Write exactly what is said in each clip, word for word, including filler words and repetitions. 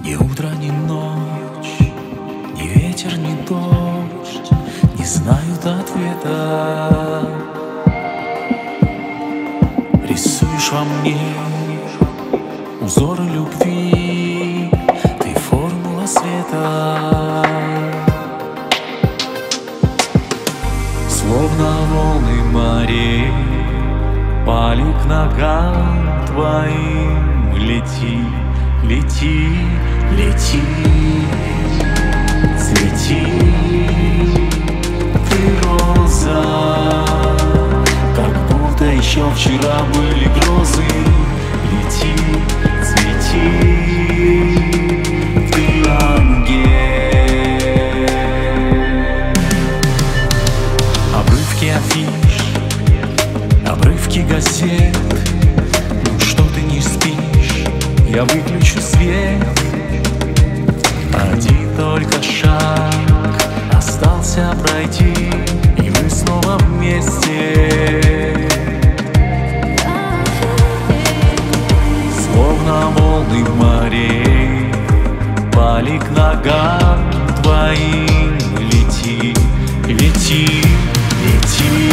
Ни утро, ни ночь, ни ветер, ни дождь не знают ответа. Рисуешь во мне узоры любви, ты формула света. Словно волны морей, пали к ногам твоим. Лети, лети, лети, цвети, ты роза, как будто еще вчера были грозы. Лети, цвети, ты ангел. Обрывки афиш, обрывки газет. Ну что ты не спишь? Я выключу свет. Один только шаг остался пройти, и мы снова вместе. Словно волны морей, пали к ногам твоим. Лети, лети, лети,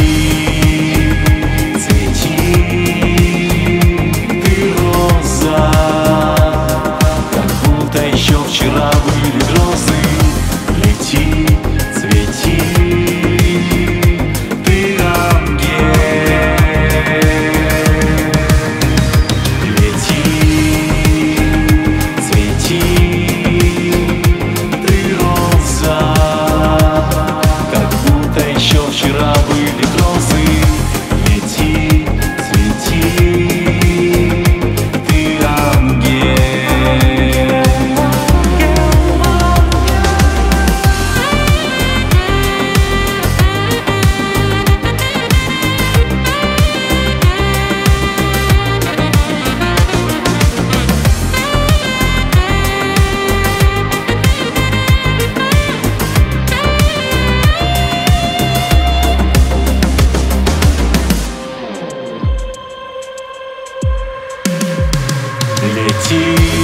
цвети, ты роза, как будто еще вчера были грозы. Лети, цвети, ты ангел. Лети, цвети, ты роза, как будто еще вчера были грозы. Лети, цвети, ты ангел. Лети.